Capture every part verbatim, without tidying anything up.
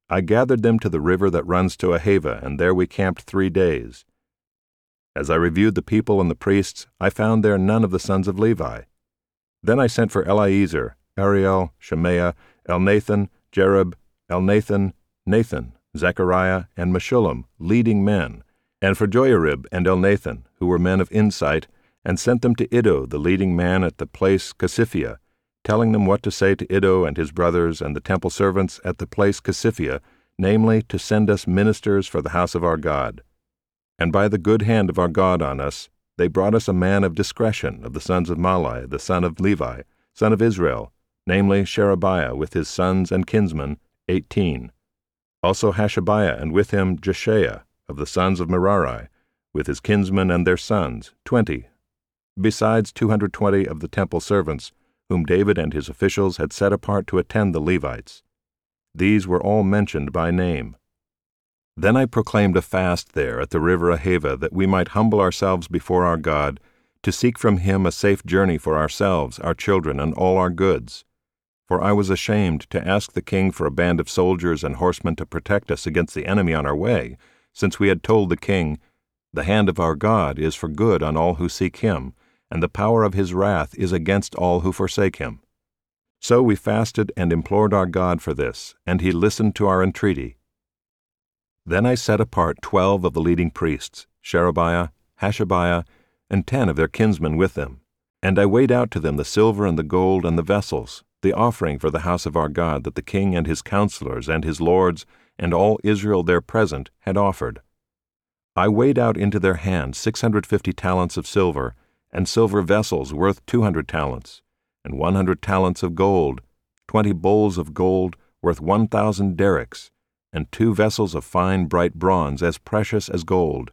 I gathered them to the river that runs to Ahava, and there we camped three days. As I reviewed the people and the priests, I found there none of the sons of Levi. Then I sent for Eliezer, Ariel, Shemaiah, Elnathan, Jerub, Elnathan, Nathan, Zechariah, and Meshullam, leading men, and for Joiarib and Elnathan, who were men of insight, and sent them to Iddo, the leading man at the place Casiphia, telling them what to say to Iddo and his brothers and the temple servants at the place Casiphia, namely, to send us ministers for the house of our God. And by the good hand of our God on us, they brought us a man of discretion of the sons of Mahli, the son of Levi, son of Israel, namely Sherebiah with his sons and kinsmen, eighteen. Also Hashabiah, and with him Jeshaiah, of the sons of Merari, with his kinsmen and their sons, twenty, besides two hundred twenty of the temple servants, whom David and his officials had set apart to attend the Levites. These were all mentioned by name. Then I proclaimed a fast there at the river Ahava, that we might humble ourselves before our God, to seek from him a safe journey for ourselves, our children, and all our goods. For I was ashamed to ask the king for a band of soldiers and horsemen to protect us against the enemy on our way, since we had told the king, "The hand of our God is for good on all who seek him, and the power of his wrath is against all who forsake him." So we fasted and implored our God for this, and he listened to our entreaty. Then I set apart twelve of the leading priests, Sherebiah, Hashabiah, and ten of their kinsmen with them. And I weighed out to them the silver and the gold and the vessels, the offering for the house of our God that the king and his counselors and his lords and all Israel there present had offered. I weighed out into their hand six hundred fifty talents of silver, and silver vessels worth two hundred talents, and one hundred talents of gold, twenty bowls of gold worth one thousand derricks, and two vessels of fine bright bronze as precious as gold.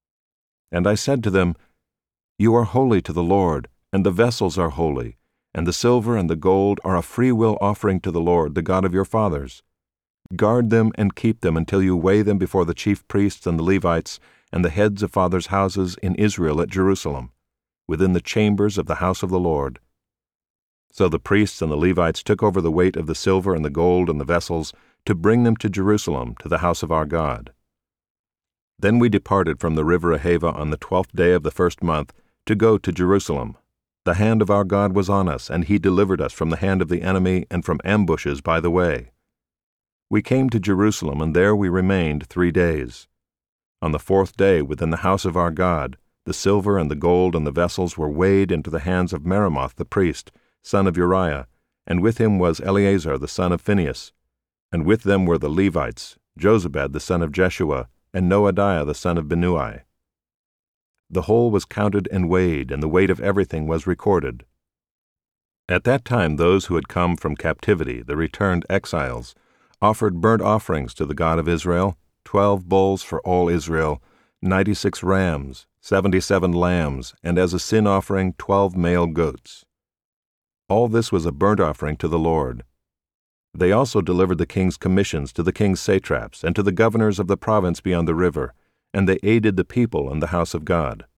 And I said to them, "You are holy to the Lord, and the vessels are holy, and the silver and the gold are a free-will offering to the Lord, the God of your fathers. Guard them and keep them until you weigh them before the chief priests and the Levites and the heads of fathers' houses in Israel at Jerusalem, within the chambers of the house of the Lord." So the priests and the Levites took over the weight of the silver and the gold and the vessels to bring them to Jerusalem, to the house of our God. Then we departed from the river Ahava on the twelfth day of the first month to go to Jerusalem. The hand of our God was on us, and he delivered us from the hand of the enemy and from ambushes by the way. We came to Jerusalem, and there we remained three days. On the fourth day, within the house of our God, the silver and the gold and the vessels were weighed into the hands of Meremoth the priest, son of Uriah, and with him was Eleazar the son of Phinehas, and with them were the Levites, Jozabad the son of Jeshua, and Noadiah the son of Binnui. The whole was counted and weighed, and the weight of everything was recorded. At that time those who had come from captivity, the returned exiles, offered burnt offerings to the God of Israel, twelve bulls for all Israel, ninety-six rams, seventy-seven lambs, and as a sin offering twelve male goats. All this was a burnt offering to the Lord. They also delivered the king's commissions to the king's satraps and to the governors of the province beyond the river, and they aided the people in the house of God.